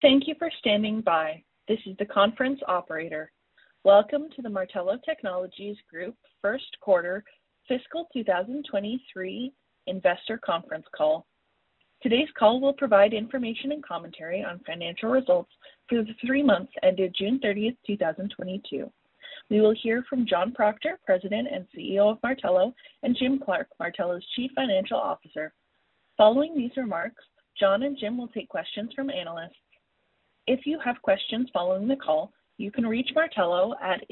Thank you for standing by. This is the conference operator. Welcome to the Martello Technologies Group first quarter fiscal 2023 investor conference call. Today's call will provide information and commentary on financial results for the 3 months ended June 30th, 2022. We will hear from John Proctor, President and CEO of Martello, and Jim Clark, Martello's Chief Financial Officer. Following these remarks, John and Jim will take questions from analysts. If you have questions following the call, you can reach Martello at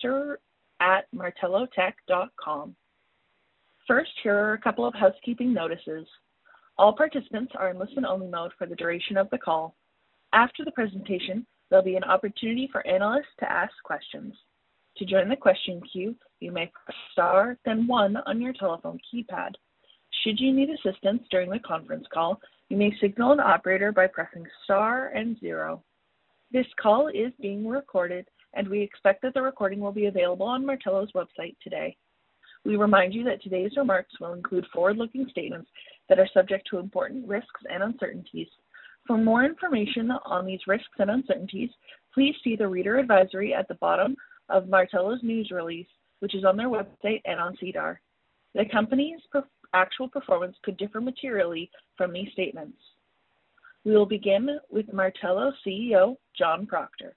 investor@martellotech.com. First, here are a couple of housekeeping notices. All participants are in listen-only mode for the duration of the call. After the presentation, there'll be an opportunity for analysts to ask questions. To join the question queue, you may press star, then 1 on your telephone keypad. Should you need assistance during the conference call, you may signal an operator by pressing star and 0. This call is being recorded, and we expect that the recording will be available on Martello's website today. We remind you that today's remarks will include forward-looking statements that are subject to important risks and uncertainties. For more information on these risks and uncertainties, please see the reader advisory at the bottom of Martello's news release, which is on their website and on SEDAR. The company's actual performance could differ materially from these statements. We will begin with Martello CEO, John Proctor.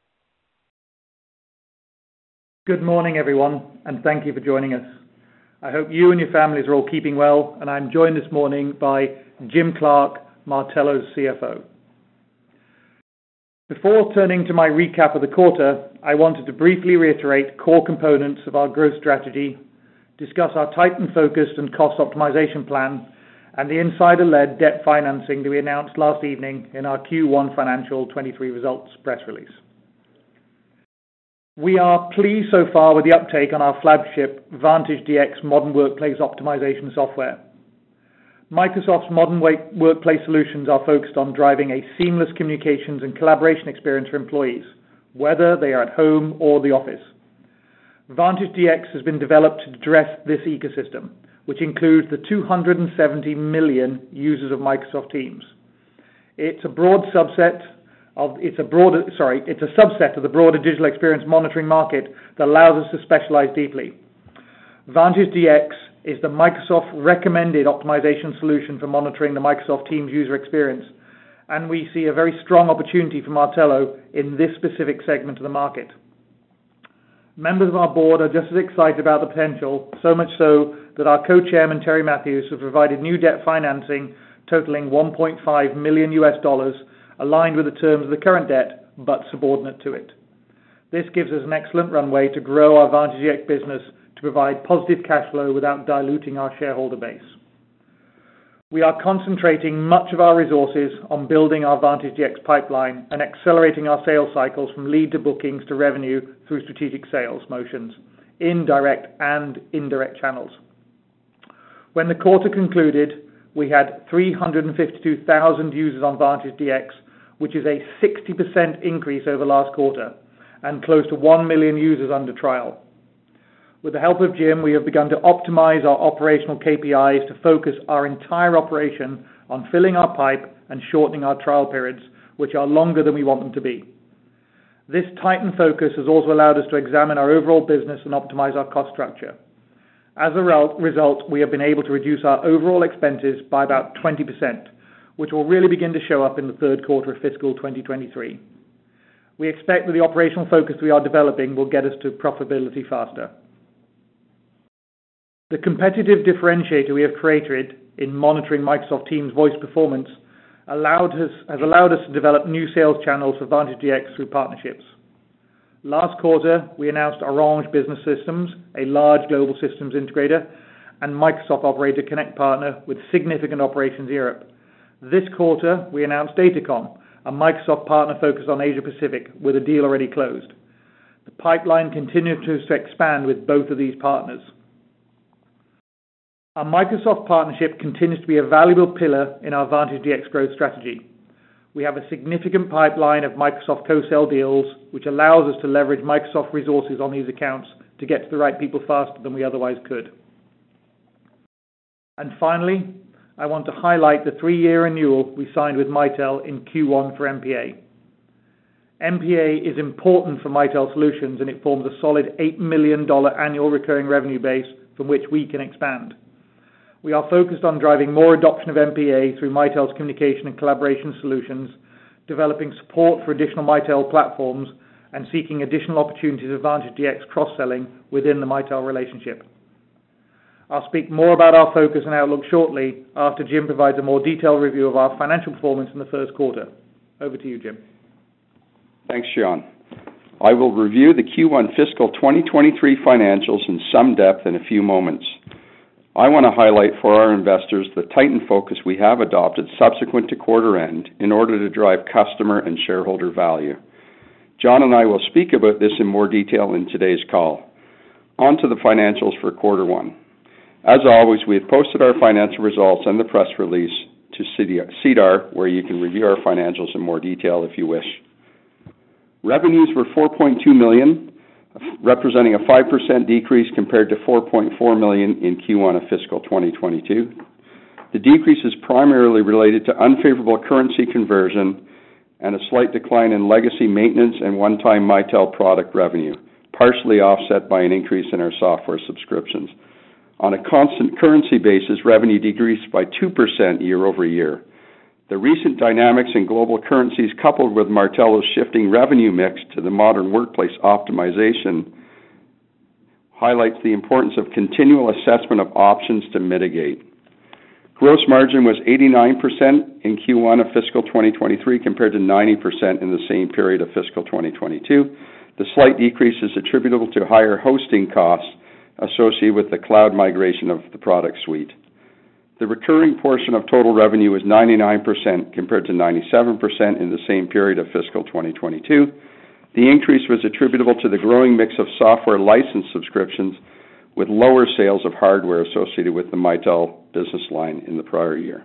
Good morning, everyone, and thank you for joining us. I hope you and your families are all keeping well, and I'm joined this morning by Jim Clark, Martello's CFO. Before turning to my recap of the quarter, I wanted to briefly reiterate core components of our growth strategy, discuss our Titan-focused and cost optimization plan, and the insider-led debt financing that we announced last evening in our Q1 financial 23 results press release. We are pleased so far with the uptake on our flagship Vantage DX modern workplace optimization software. Microsoft's modern workplace solutions are focused on driving a seamless communications and collaboration experience for employees, whether they are at home or the office. Vantage DX has been developed to address this ecosystem, which includes the 270 million users of Microsoft Teams. It's a subset of the broader digital experience monitoring market that allows us to specialize deeply. Vantage DX is the Microsoft recommended optimization solution for monitoring the Microsoft Teams user experience, and we see a very strong opportunity for Martello in this specific segment of the market. Members of our board are just as excited about the potential, so much so that our co-chairman Terry Matthews has provided new debt financing totaling $1.5 million aligned with the terms of the current debt, but subordinate to it. This gives us an excellent runway to grow our Vantage DX business to provide positive cash flow without diluting our shareholder base. We are concentrating much of our resources on building our Vantage DX pipeline and accelerating our sales cycles from lead to bookings to revenue through strategic sales motions, in direct and indirect channels. When the quarter concluded, we had 352,000 users on Vantage DX, which is a 60% increase over last quarter, and close to 1 million users under trial. With the help of Jim, we have begun to optimize our operational KPIs to focus our entire operation on filling our pipe and shortening our trial periods, which are longer than we want them to be. This Titan focus has also allowed us to examine our overall business and optimize our cost structure. As a result, we have been able to reduce our overall expenses by about 20%, which will really begin to show up in the third quarter of fiscal 2023. We expect that the operational focus we are developing will get us to profitability faster. The competitive differentiator we have created in monitoring Microsoft Teams voice performance has allowed us to develop new sales channels for Vantage DX through partnerships. Last quarter, we announced Orange Business Systems, a large global systems integrator, and Microsoft Operator Connect partner with significant operations in Europe. This quarter, we announced Datacom, a Microsoft partner focused on Asia Pacific, with a deal already closed. The pipeline continues to expand with both of these partners. Our Microsoft partnership continues to be a valuable pillar in our Vantage DX growth strategy. We have a significant pipeline of Microsoft co-sell deals, which allows us to leverage Microsoft resources on these accounts to get to the right people faster than we otherwise could. And finally, I want to highlight the 3-year renewal we signed with Mitel in Q1 for MPA. MPA is important for Mitel Solutions, and it forms a solid $8 million annual recurring revenue base from which we can expand. We are focused on driving more adoption of MPA through Mitel's communication and collaboration solutions, developing support for additional Mitel platforms, and seeking additional opportunities of Vantage DX cross-selling within the Mitel relationship. I'll speak more about our focus and outlook shortly after Jim provides a more detailed review of our financial performance in the first quarter. Over to you, Jim. Thanks, Sean. I will review the Q1 fiscal 2023 financials in some depth in a few moments. I want to highlight for our investors the tightened focus we have adopted subsequent to quarter end in order to drive customer and shareholder value. John and I will speak about this in more detail in today's call. On to the financials for quarter one. As always, we have posted our financial results and the press release to SEDAR, where you can review our financials in more detail if you wish. Revenues were $4.2 million, representing a 5% decrease compared to $4.4 million in Q1 of fiscal 2022. The decrease is primarily related to unfavorable currency conversion and a slight decline in legacy maintenance and one-time Mitel product revenue, partially offset by an increase in our software subscriptions. On a constant currency basis, revenue decreased by 2% year over year. The recent dynamics in global currencies, coupled with Martello's shifting revenue mix to the modern workplace optimization, highlights the importance of continual assessment of options to mitigate. Gross margin was 89% in Q1 of fiscal 2023 compared to 90% in the same period of fiscal 2022. The slight decrease is attributable to higher hosting costs associated with the cloud migration of the product suite. The recurring portion of total revenue was 99% compared to 97% in the same period of fiscal 2022. The increase was attributable to the growing mix of software license subscriptions with lower sales of hardware associated with the Mitel business line in the prior year.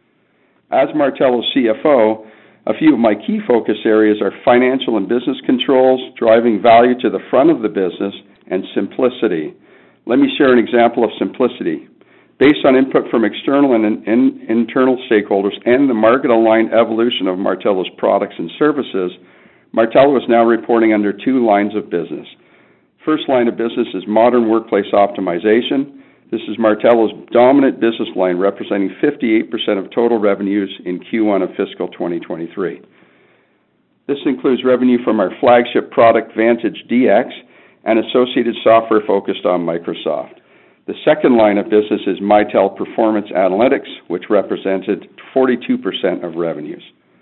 As Martello's CFO, a few of my key focus areas are financial and business controls, driving value to the front of the business, and simplicity. Let me share an example of simplicity. Based on input from external and internal stakeholders and the market-aligned evolution of Martello's products and services, Martello is now reporting under 2 lines of business. First line of business is modern workplace optimization. This is Martello's dominant business line, representing 58% of total revenues in Q1 of fiscal 2023. This includes revenue from our flagship product, Vantage DX, and associated software focused on Microsoft. The second line of business is Mitel Performance Analytics, which represented 42% of revenues.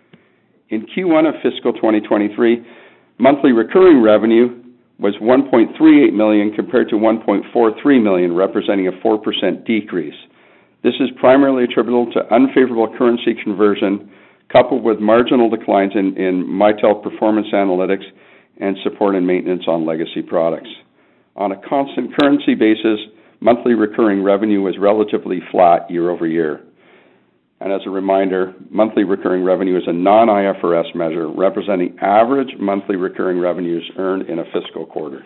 In Q1 of fiscal 2023, monthly recurring revenue was $1.38 million compared to $1.43 million, representing a 4% decrease. This is primarily attributable to unfavorable currency conversion, coupled with marginal declines in Mitel Performance Analytics and support and maintenance on legacy products. On a constant currency basis, monthly recurring revenue was relatively flat year over year. And as a reminder, monthly recurring revenue is a non-IFRS measure representing average monthly recurring revenues earned in a fiscal quarter.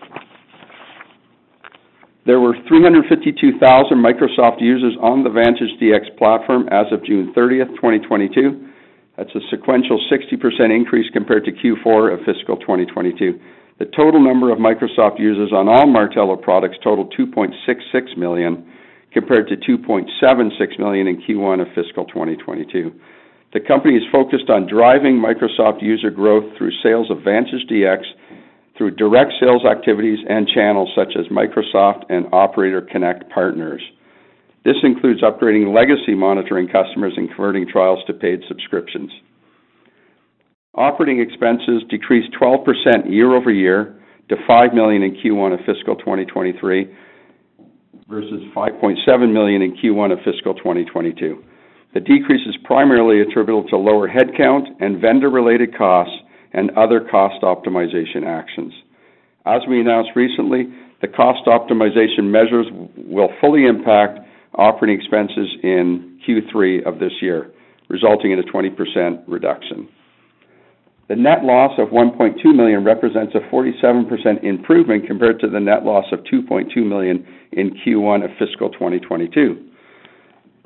There were 352,000 Microsoft users on the Vantage DX platform as of June 30th, 2022. That's a sequential 60% increase compared to Q4 of fiscal 2022. The total number of Microsoft users on all Martello products totaled 2.66 million, compared to 2.76 million in Q1 of fiscal 2022. The company is focused on driving Microsoft user growth through sales of Vantage DX, through direct sales activities and channels such as Microsoft and Operator Connect partners. This includes upgrading legacy monitoring customers and converting trials to paid subscriptions. Operating expenses decreased 12% year over year to $5 million in Q1 of fiscal 2023 versus $5.7 million in Q1 of fiscal 2022. The decrease is primarily attributable to lower headcount and vendor-related costs and other cost optimization actions. As we announced recently, the cost optimization measures will fully impact operating expenses in Q3 of this year, resulting in a 20% reduction. The net loss of $1.2 million represents a 47% improvement compared to the net loss of $2.2 million in Q1 of fiscal 2022.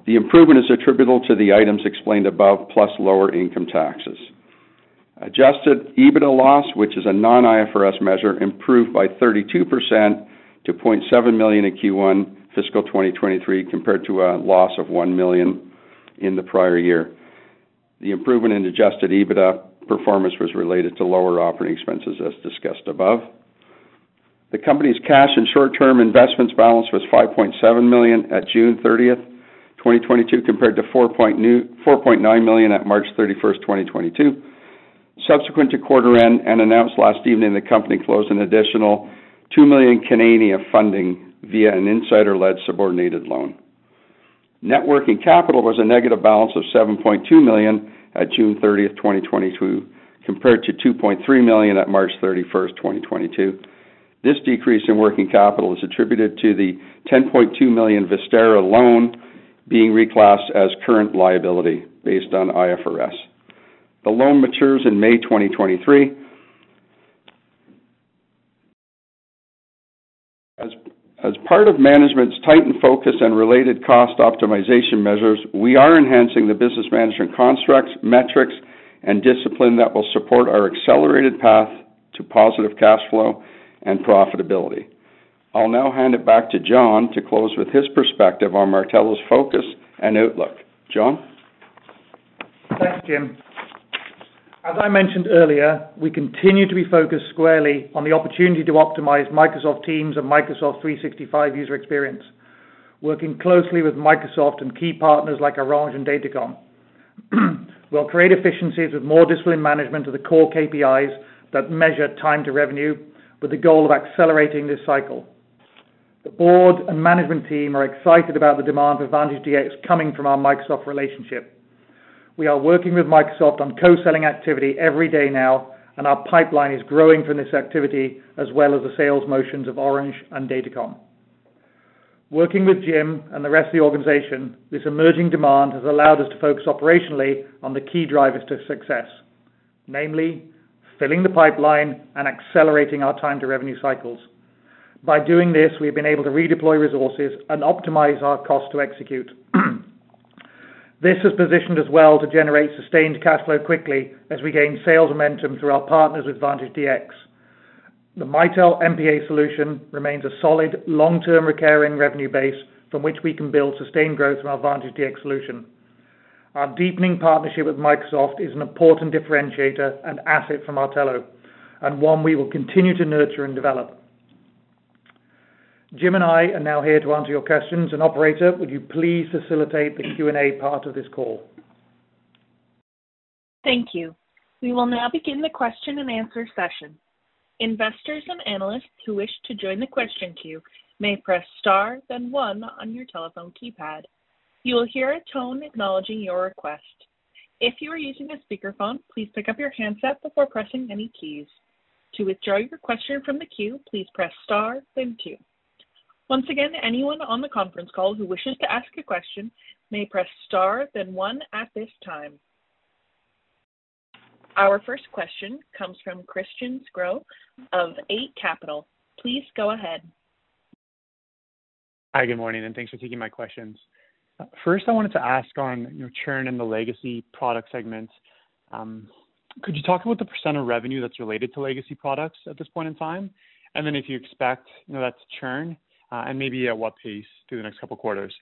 The improvement is attributable to the items explained above, plus lower income taxes. Adjusted EBITDA loss, which is a non-IFRS measure, improved by 32% to $0.7 million in Q1 fiscal 2023 compared to a loss of $1 million in the prior year. The improvement in adjusted EBITDA performance was related to lower operating expenses as discussed above. The company's cash and short-term investments balance was $5.7 million at June 30th, 2022 compared to $4.9 million at March 31st, 2022. Subsequent to quarter end and announced last evening, the company closed an additional 2 million Canadian funding via an insider-led subordinated loan. Net working capital was a negative balance of $7.2 million at June 30th, 2022, compared to $2.3 million at March 31st, 2022. This decrease in working capital is attributed to the $10.2 million Vistara loan being reclassed as current liability based on IFRS. The loan matures in May 2023. As part of management's tightened focus and related cost optimization measures, we are enhancing the business management constructs, metrics, and discipline that will support our accelerated path to positive cash flow and profitability. I'll now hand it back to John to close with his perspective on Martello's focus and outlook. John? Thanks, Jim. As I mentioned earlier, we continue to be focused squarely on the opportunity to optimize Microsoft Teams and Microsoft 365 user experience, working closely with Microsoft and key partners like Orange and Datacom. We'll create efficiencies with more disciplined management of the core KPIs that measure time to revenue with the goal of accelerating this cycle. The board and management team are excited about the demand for Vantage DX coming from our Microsoft relationship. We are working with Microsoft on co-selling activity every day now, and our pipeline is growing from this activity as well as the sales motions of Orange and Datacom. Working with Jim and the rest of the organization, this emerging demand has allowed us to focus operationally on the key drivers to success, namely filling the pipeline and accelerating our time to revenue cycles. By doing this, we've been able to redeploy resources and optimize our cost to execute. This has positioned us well to generate sustained cash flow quickly as we gain sales momentum through our partners with Vantage DX. The Mitel MPA solution remains a solid, long-term recurring revenue base from which we can build sustained growth from our Vantage DX solution. Our deepening partnership with Microsoft is an important differentiator and asset for Martello, and one we will continue to nurture and develop. Jim and I are now here to answer your questions, and operator, would you please facilitate the Q&A part of this call? Thank you. We will now begin the question and answer session. Investors and analysts who wish to join the question queue may press star, then 1 on your telephone keypad. You will hear a tone acknowledging your request. If you are using a speakerphone, please pick up your handset before pressing any keys. To withdraw your question from the queue, please press star, then 2. Once again, anyone on the conference call who wishes to ask a question may press star, then 1 at this time. Our first question comes from Christian Sgro of Eight Capital. Please go ahead. Hi, good morning, and thanks for taking my questions. First, I wanted to ask on churn in the legacy product segment. Could you talk about the % of revenue that's related to legacy products at this point in time? And then if you expect that to churn, and maybe at what pace through the next couple of quarters?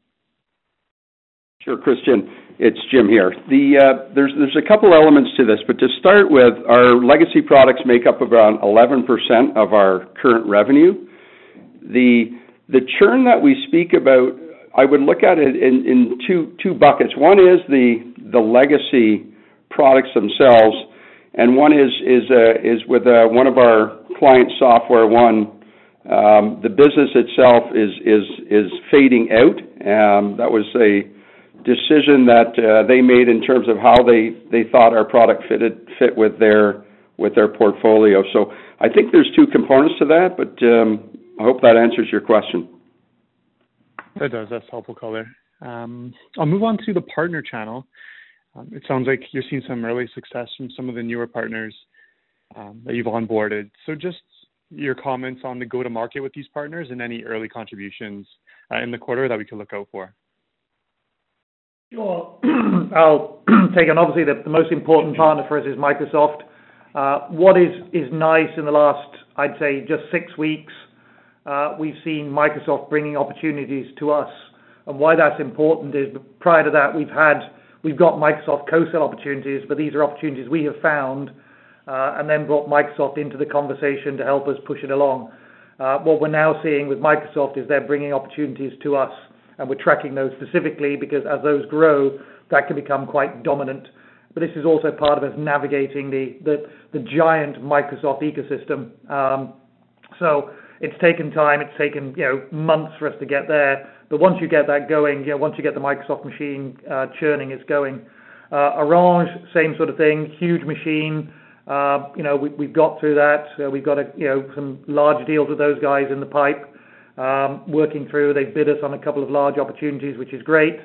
Sure, Christian. It's Jim here. There's a couple elements to this, but to start with, our legacy products make up around 11% of our current revenue. The churn that we speak about, I would look at it in two buckets. One is the legacy products themselves, and one is with one of our client SoftwareOne. The business itself is fading out. That was a decision that they made in terms of how they thought our product fit with their portfolio. So I think there's two components to that, but I hope that answers your question. That does. That's helpful color. I'll move on to the partner channel. It sounds like you're seeing some early success from some of the newer partners that you've onboarded. So just your comments on the go-to-market with these partners and any early contributions in the quarter that we could look out for. Sure. I'll take on. Obviously, the most important partner for us is Microsoft. What is nice in the last, I'd say, just 6 weeks, we've seen Microsoft bringing opportunities to us. And why that's important is prior to that, we've got Microsoft co-sell opportunities, but these are opportunities we have found and then brought Microsoft into the conversation to help us push it along. What we're now seeing with Microsoft is they're bringing opportunities to us, and we're tracking those specifically because as those grow, that can become quite dominant. But this is also part of us navigating the giant Microsoft ecosystem. So it's taken time. It's taken months for us to get there. But once you get that going, once you get the Microsoft machine churning, it's going. Orange, same sort of thing. Huge machine. We've got through that. We've got some large deals with those guys in the pipe. Working through. They bid us on a couple of large opportunities, which is great.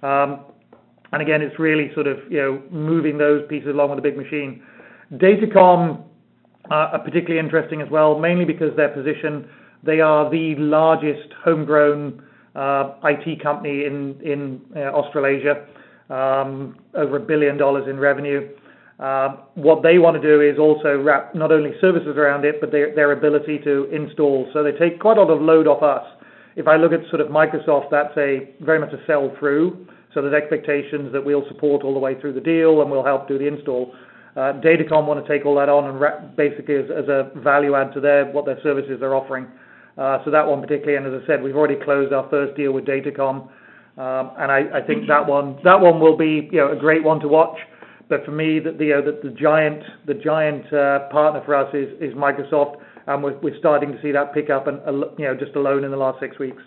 And again, it's really sort of moving those pieces along with a big machine. Datacom are particularly interesting as well, mainly because their position. They are the largest homegrown IT company in Australasia, over $1 billion in revenue. What they want to do is also wrap not only services around it, but their ability to install. So they take quite a lot of load off us. If I look at sort of Microsoft, that's very much a sell through. So there's expectations that we'll support all the way through the deal and we'll help do the install. Datacom want to take all that on and basically as a value add to what their services are offering. So that one particularly, and as I said, we've already closed our first deal with Datacom, and I think that one will be a great one to watch. But for me, the giant partner for us is Microsoft, and we're starting to see that pick up, and just alone in the last 6 weeks.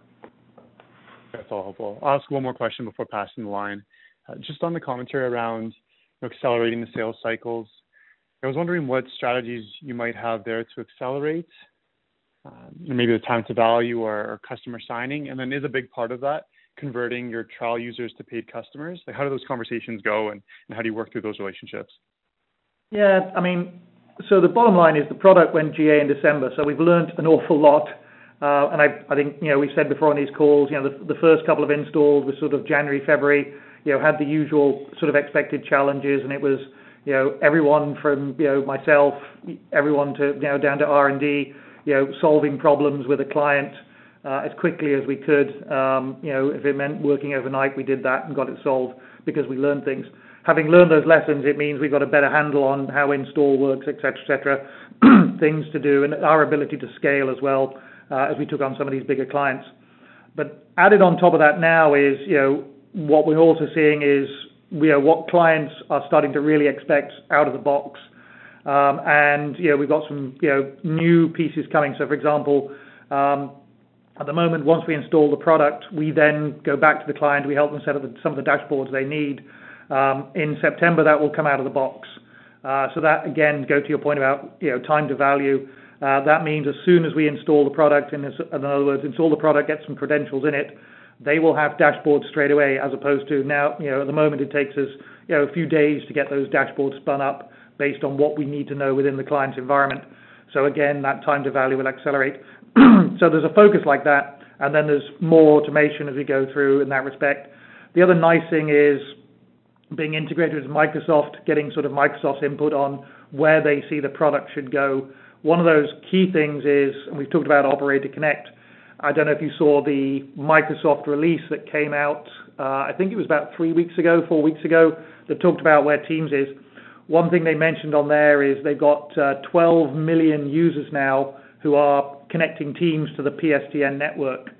That's all helpful. I'll ask one more question before passing the line. Just on the commentary around accelerating the sales cycles, I was wondering what strategies you might have there to accelerate, maybe the time to value or customer signing, and then is a big part of that converting your trial users to paid customers? Like, how do those conversations go, and how do you work through those relationships? Yeah, so the bottom line is the product went GA in December, so we've learned an awful lot. And I think, we've said before on these calls, the first couple of installs was sort of January, February, had the usual sort of expected challenges, and it was, everyone from, myself, everyone to, down to R&D, solving problems with a client as quickly as we could. If it meant working overnight, we did that and got it solved because we learned things. Having learned those lessons, it means we've got a better handle on how install works, et cetera, things to do, and our ability to scale as well as we took on some of these bigger clients. But added on top of that now is, what we're also seeing is, what clients are starting to really expect out of the box. And, we've got some, new pieces coming. So, for example, at the moment, once we install the product, we then go back to the client. We help them set up some of the dashboards they need. In September, that will come out of the box. So that, again, go to your point about, time to value. That means as soon as we install the product, in other words, install the product, get some credentials in it, they will have dashboards straight away, as opposed to now, at the moment it takes us, a few days to get those dashboards spun up based on what we need to know within the client's environment. So again, that time to value will accelerate. So there's a focus like that, and then there's more automation as we go through in that respect. The other nice thing is being integrated with Microsoft, getting sort of Microsoft's input on where they see the product should go. One of those key things is, and we've talked about Operator Connect. I don't know if you saw the Microsoft release that came out, I think it was about 4 weeks ago, that talked about where Teams is. One thing they mentioned on there is they've got 12 million users now who are connecting Teams to the PSTN network.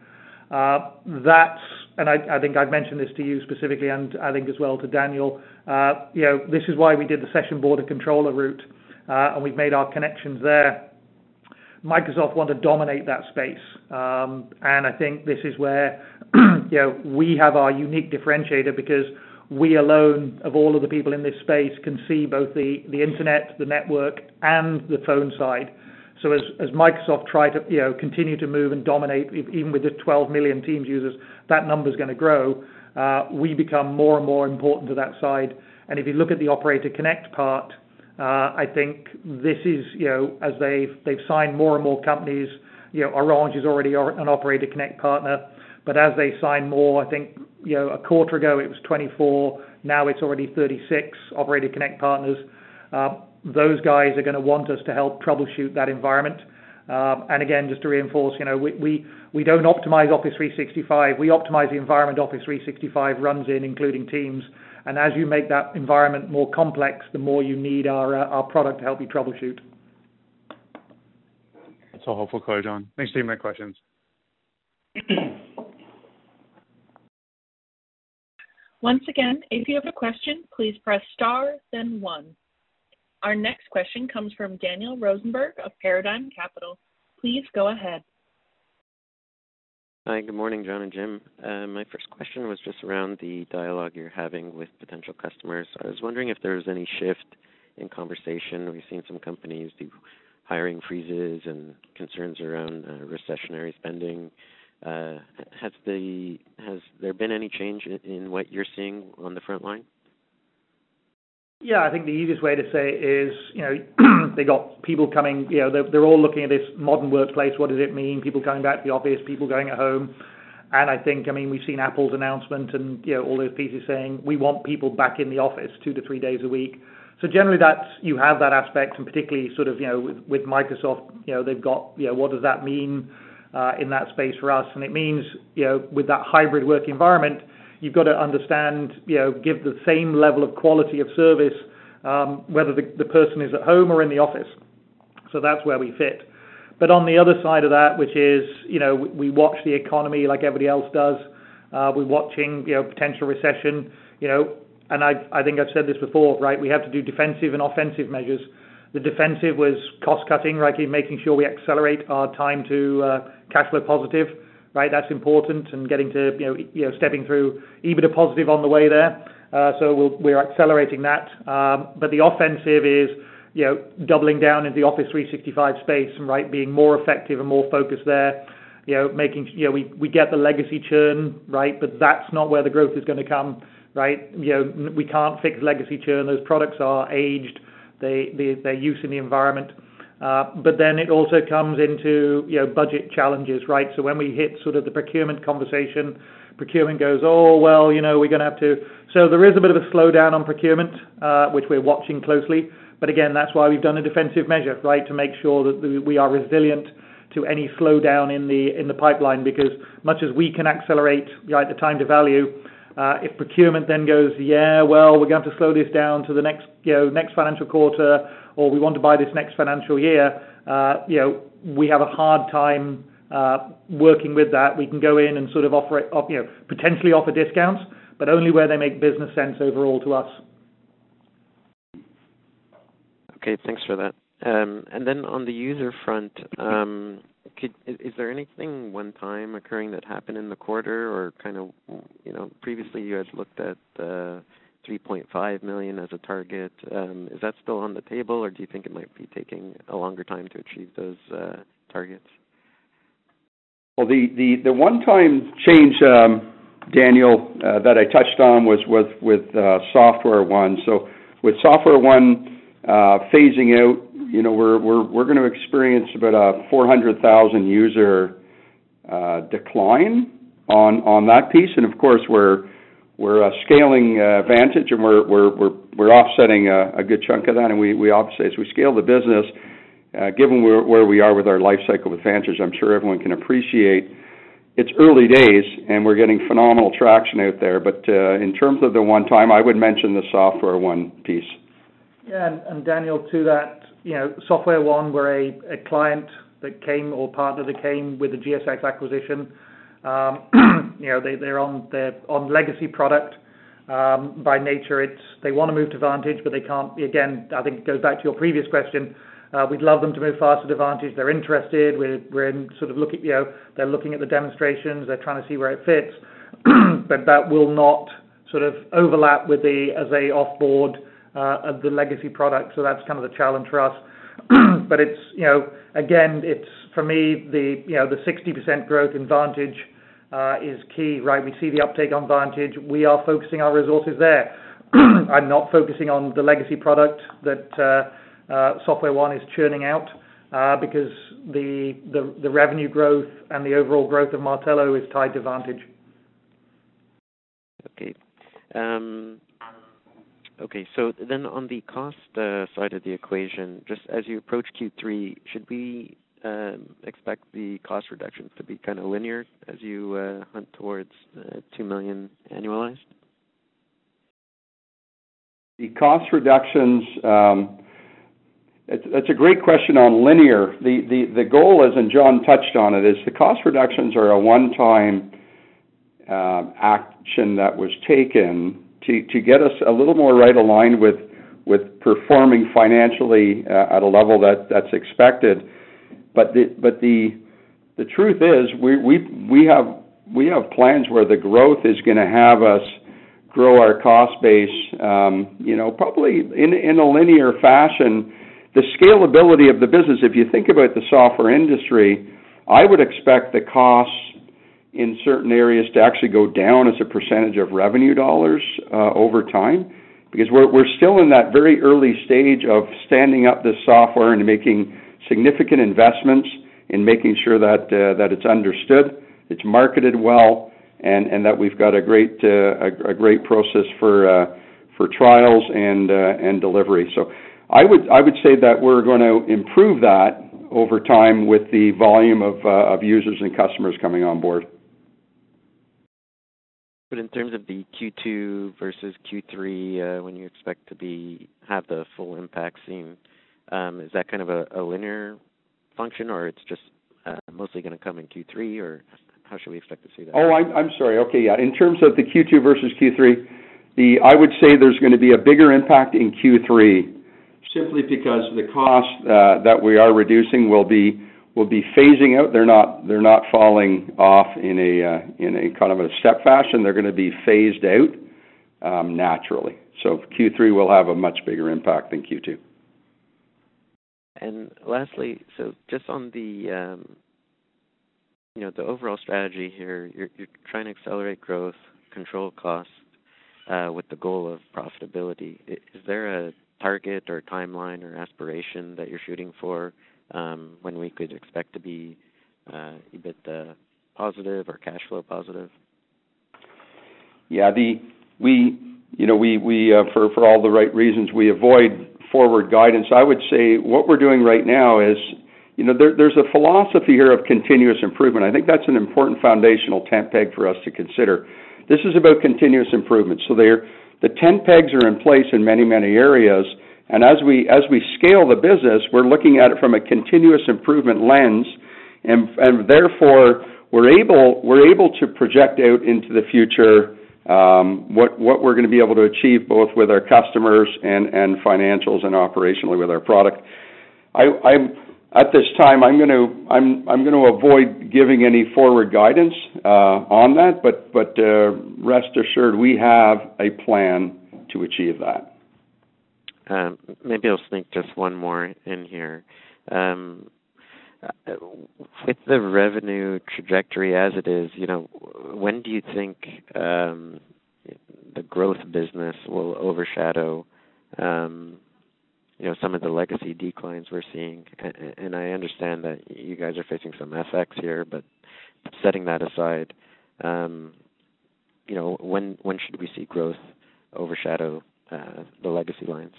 And I think I've mentioned this to you specifically, and I think as well to Daniel, this is why we did the session border controller route, and we've made our connections there. Microsoft want to dominate that space, and I think this is where we have our unique differentiator, because we alone of all of the people in this space can see both the internet, the network, and the phone side. So as Microsoft try to continue to move and dominate, even with the 12 million Teams users, that number's going to grow. We become more and more important to that side. And if you look at the Operator Connect part, I think this is, as they've signed more and more companies, Orange is already an Operator Connect partner, but as they sign more, I think a quarter ago it was 24. Now it's already 36 Operator Connect partners. Those guys are going to want us to help troubleshoot that environment. And again, just to reinforce, we don't optimize Office 365. We optimize the environment Office 365 runs in, including Teams. And as you make that environment more complex, the more you need our product to help you troubleshoot. That's all helpful, John. Thanks for taking my questions. Once again, if you have a question, please press star, then 1. Our next question comes from Daniel Rosenberg of Paradigm Capital. Please go ahead. Hi, good morning, John and Jim. My first question was just around the dialogue you're having with potential customers. I was wondering if there was any shift in conversation. We've seen some companies do hiring freezes and concerns around recessionary spending. Has there been any change in what you're seeing on the front line? Yeah, I think the easiest way to say it is, they got people coming, they're all looking at this modern workplace. What does it mean? People coming back to the office, people going at home. And I think, we've seen Apple's announcement and, all those pieces saying we want people back in the office 2 to 3 days a week. So generally you have that aspect, and particularly sort of, with Microsoft, they've got, what does that mean in that space for us? And it means, with that hybrid work environment, you've got to understand, give the same level of quality of service, whether the person is at home or in the office. So that's where we fit. But on the other side of that, which is, we watch the economy like everybody else does. We're watching, potential recession, and I think I've said this before, right? We have to do defensive and offensive measures. The defensive was cost cutting, right? Making sure we accelerate our time to cash flow positive. Right, that's important, and getting to stepping through EBITDA positive on the way there. So we're accelerating that. But the offensive is doubling down into the Office 365 space and right being more effective and more focused there. Making we get the legacy churn, right, but that's not where the growth is going to come. Right, we can't fix legacy churn. Those products are aged. Their use in the environment. But then it also comes into budget challenges, right? So when we hit sort of the procurement conversation, procurement goes, oh well, we're going to have to. So there is a bit of a slowdown on procurement, which we're watching closely. But again, that's why we've done a defensive measure, right, to make sure that we are resilient to any slowdown in the pipeline. Because much as we can accelerate the time to value, if procurement then goes, we're going to have to slow this down to the next financial quarter, or we want to buy this next financial year, we have a hard time working with that. We can go in and sort of offer it, potentially offer discounts, but only where they make business sense overall to us. Okay, thanks for that. And then on the user front, is there anything one time occurring that happened in the quarter, or kind of, previously you had looked at 3.5 million as a target. Is that still on the table, or do you think it might be taking a longer time to achieve those targets? Well, the one-time change, Daniel, that I touched on was with SoftwareOne. So with SoftwareOne phasing out, we're going to experience about a 400,000 user decline on that piece, and of course we're scaling Vantage, and we're offsetting a good chunk of that. And we obviously, as we scale the business, given where we are with our life cycle with Vantage, I'm sure everyone can appreciate it's early days, and we're getting phenomenal traction out there. But in terms of the one time, I would mention the SoftwareOne piece. Yeah, and Daniel, to that, SoftwareOne were a client that came, or partner that came with the GSX acquisition. They're on legacy product. By nature, they want to move to Vantage, but they can't. Again, I think it goes back to your previous question. We'd love them to move faster to Vantage. They're interested. We're in sort of looking. They're looking at the demonstrations. They're trying to see where it fits, but that will not sort of overlap with as they offboard of the legacy product. So that's kind of the challenge for us. But it's again, it's for me the 60% growth in Vantage is key, right? We see the uptake on Vantage. We are focusing our resources there. I'm not focusing on the legacy product that SoftwareOne is churning out because the revenue growth and the overall growth of Martello is tied to Vantage. Okay. Okay, so then on the cost side of the equation, just as you approach Q3, should we expect the cost reductions to be kind of linear as you hunt towards $2 million annualized? The cost reductions, it's a great question on linear. The goal is, and John touched on it, is the cost reductions are a one-time action that was taken to get us a little more right aligned with performing financially at a level that's expected. But the truth is we have plans where the growth is going to have us grow our cost base, probably in a linear fashion. The scalability of the business, if you think about the software industry, I would expect the costs in certain areas to actually go down as a percentage of revenue dollars over time, because we're still in that very early stage of standing up this software and making significant investments in making sure that it's understood, it's marketed well, and that we've got a great process for trials and delivery. So I would say that we're going to improve that over time with the volume of users and customers coming on board. But in terms of the Q2 versus Q3, when you expect to have the full impact seen, is that kind of a linear function, or it's just mostly going to come in Q3, or how should we expect to see that? Oh, I'm sorry. Okay, yeah. In terms of the Q2 versus Q3, I would say there's going to be a bigger impact in Q3, simply because the costs that we are reducing will be phasing out. They're not falling off in a kind of a step fashion. They're going to be phased out naturally. So Q3 will have a much bigger impact than Q2. And lastly, so just on the the overall strategy here, you're trying to accelerate growth, control costs, with the goal of profitability. Is there a target or timeline or aspiration that you're shooting for when we could expect to be EBITDA positive or cash flow positive? Yeah, we for all the right reasons, we avoid forward guidance. I would say what we're doing right now is, there's a philosophy here of continuous improvement. I think that's an important foundational tent peg for us to consider. This is about continuous improvement. So the tent pegs are in place in many, many areas, and as we scale the business, we're looking at it from a continuous improvement lens, and therefore we're able to project out into the future what we're going to be able to achieve both with our customers and financials and operationally with our product. At this time, I'm going to avoid giving any forward guidance on that, but rest assured we have a plan to achieve that. Maybe I'll sneak just one more in here. With the revenue trajectory as it is, when do you think the growth business will overshadow some of the legacy declines we're seeing? And I understand that you guys are facing some FX here, but setting that aside, when should we see growth overshadow the legacy lines?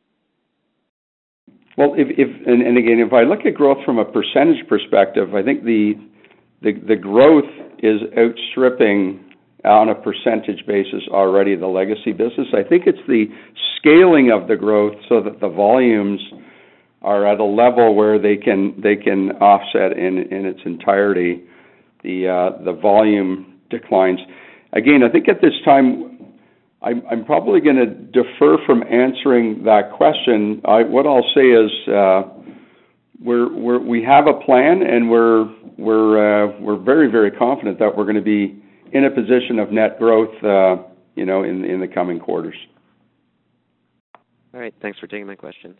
Well, if I look at growth from a percentage perspective, I think the growth is outstripping on a percentage basis already the legacy business. I think it's the scaling of the growth so that the volumes are at a level where they can offset in its entirety the volume declines. Again, I think at this time I'm probably going to defer from answering that question. What I'll say is we have a plan, and we're very, very confident that we're going to be in a position of net growth, in the coming quarters. All right. Thanks for taking my questions.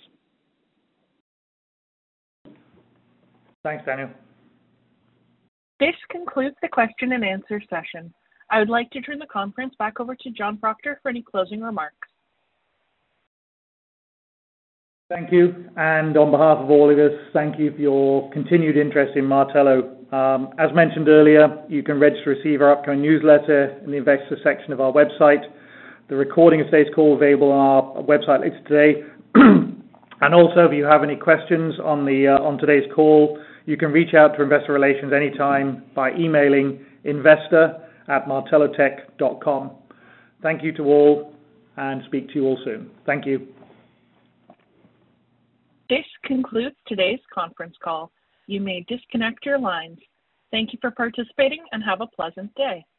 Thanks, Daniel. This concludes the question and answer session. I would like to turn the conference back over to John Proctor for any closing remarks. Thank you. And on behalf of all of us, thank you for your continued interest in Martello. As mentioned earlier, you can register to receive our upcoming newsletter in the investor section of our website. The recording of today's call is available on our website later today. And also, if you have any questions on today's call, you can reach out to Investor Relations anytime by emailing investor@martellotech.com. Thank you to all, and speak to you all soon. Thank you. This concludes today's conference call. You may disconnect your lines. Thank you for participating and have a pleasant day.